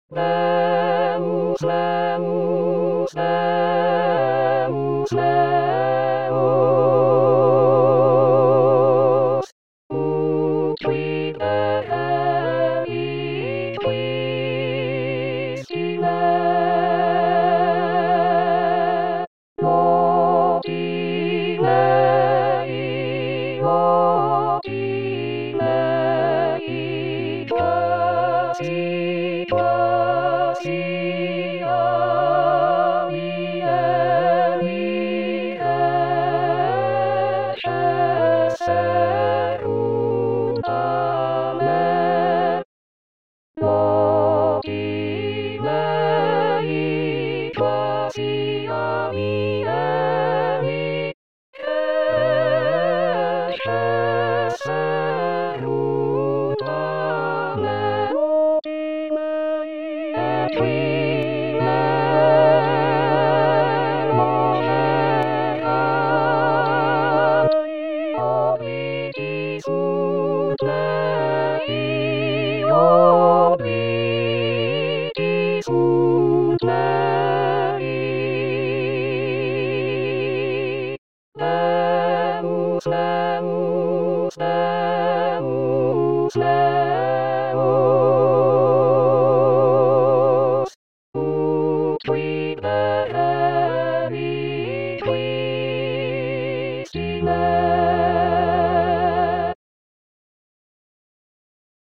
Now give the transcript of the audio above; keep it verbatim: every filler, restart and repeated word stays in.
Lemus, lemus, lemus, lemus. Ut vide heli Christine. Lodi lei, lodi lei, quasi, quasi alieni escerunt a me. Lodi lei, quasi alieni escerunt a me. Lodi lei, et qui Obliti sunt lei, obliti sunt lei. Lemus, lemus, lemus, lemus.